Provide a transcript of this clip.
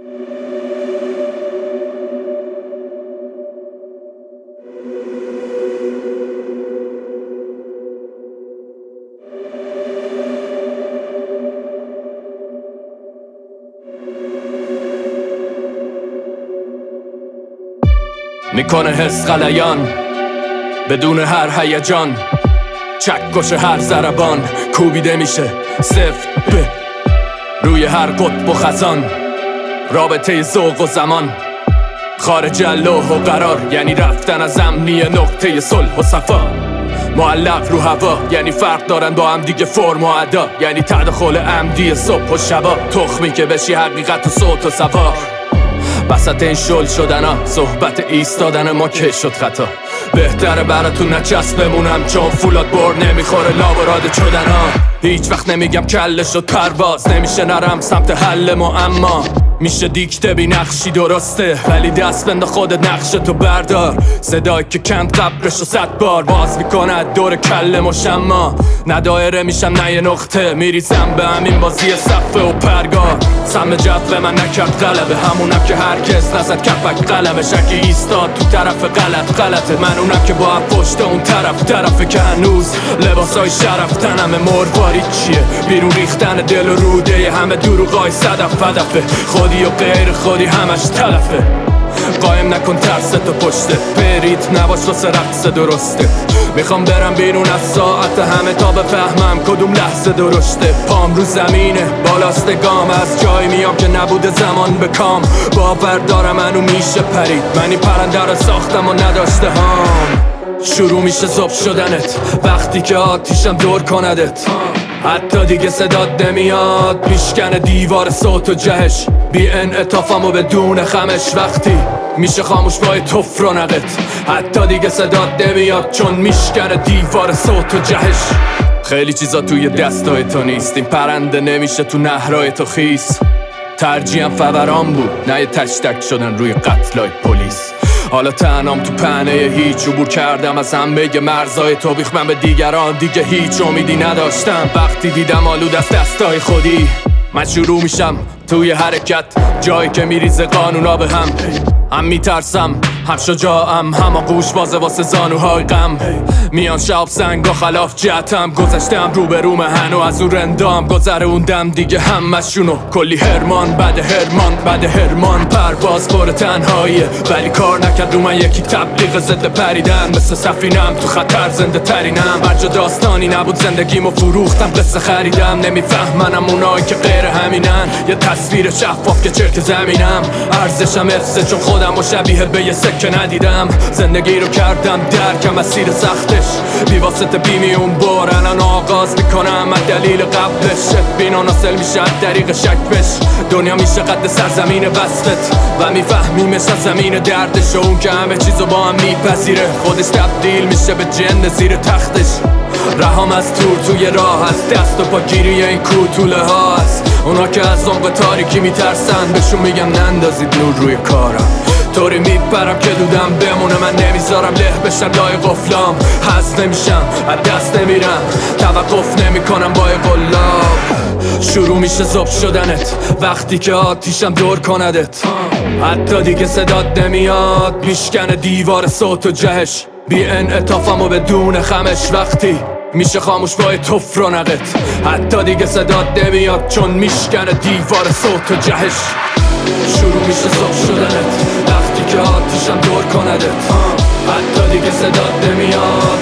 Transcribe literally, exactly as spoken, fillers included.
میکنه حس غلیان بدون هر هیجان، چکش هر ضربان کوبیده میشه صفر به روی هر قطب و خزان. رابطه ذوق و زمان خارج لوح و قرار یعنی رفتن از امنی نقطه صلح و صفا. معلق رو هوا یعنی فرق دارن با هم دیگه فرم و ادا، یعنی تداخل عمدی صبح و شبا. تخمی که بشی حقیقت و صوت و سوار وسط این شل شدنا، صحبت ایستادن ما که شد خطا. بهتره براتون نچسب بمونم چون فولاد بر نمیخوره لابراد شدنا. هیچ وقت نمیگم کله شد پرواز، نمیشه نرم سمت حل معما. میشه دیکته بی نقشی درسته ولی دست بنده خودت نقش تو بردار. صدایی که کند قبرش رو صد بار باز میکنه دور کله مشما. نه دایره میشم نه یه نقطه، میریزم به همین بازی صفه و پرگار. سم جو من نکرد غلبه، همونم که هرگز نزد کپک قلمه. شکی ایستاد تو طرف غلط غلطه، من اونم که با پشت اون طرف طرفه که هنوز لباسای شرف تنمه. مرواری چیه بیرون ریختن دل و روده همه دروغای صدف هدفه. خودی و غیر خودی همش تلفه. قایم نکن ترس تو پشته، برید نباش واسه رقص درسته. میخوام برم بیرون از ساعت همه تا بفهمم کدوم لحظه درشته. پام رو زمینه بالاست گام، از جایی میام که نبوده زمان به کام. باور دارم منو میشه پرید، من این پرنده رو ساختم و نداشته هام. شروع میشه ذوب شدنت وقتی که آتیشم دور کندت. حتی دیگه صدات نمیاد، میشکنه دیوار صوت و جهش. بی انعطافم و بدون خمش وقتی میشه خاموش بای توف رونقت. حتی دیگه صدات نمیاد چون میشکنه دیوار صوت و جهش. خیلی چیزا توی دستای تو نیست، این پرنده نمیشه تو نهرهای تو خیس. ترجیحم فوران بود نه یه تشتک شدن روی قتلای پلیس. حالا تنام تو پهنه هیچ، عبور کردم از همه مرزای تو. بیخ من به دیگران دیگه هیچ امیدی نداشتم. وقتی دیدم آلود از دستای خودی من شروع میشم توی حرکت، جایی که میریزه قانونا به هم. هم میترسم هم شجاعم، هم آغوش بازه واسه زانوهای غم. میان شاب سنگ و خلاف جهتم، گذشتم رو به روم هنو از اون رندام. گذروندم دیگه همشونو کلی هرمان بعد هرمان بعد هرمان. پرواز پر تنهاییه ولی کار نکرد رو من یکی تبلیغ ضد پریدن. مثل سفینم تو خطر زنده ترینم، هر جا داستانی نبود زندگیمو فروختم قصه خریدم. نمیفهمنم اونایی که غیر همینن، یه تصویر شفاف که چرک زمینم. ارزشم افسه چون خودم و شبیه به یه سکه ندیدم. زندگی رو کردم درکم مسیر سختش، بی واسطه بیمیون بار الان آغاز میکنم از دلیل قبلش. بینا ناسل میشه از طریق شک بش، دنیا میشه قد سرزمین وصفت و میفهمیمش از زمین دردش. و اون که همه چیزو با هم میپذیره خودش تبدیل میشه به جن زیر تختش. رهام از تور توی راه هست، دست و پا گیری این کوتوله ها هست. اونا که از عمق تاریکی میترسن بهشون میگم نندازید نور روی کارم. طوری میپرم که دودم بمونه، من نمیذارم له بشم لای قفلام. حس نمیشم از دست نمیرم، توقف نمیکنم با قلاب. شروع میشه ذوب شدنت وقتی که آتیشم دور کندت. حتی دیگه صدات نمیاد، میشکنه دیوار صوت و جهش. بی انعطافم و بدون خمش وقتی میشه خاموش بای توف رونقت. حتی دیگه صدات نمیاد چون میشکنه دیوار صوت و جهش. شروع میشه ذوب شدنت وقتی که آتیشم دور کندت. حتی دیگه صدات نمیاد.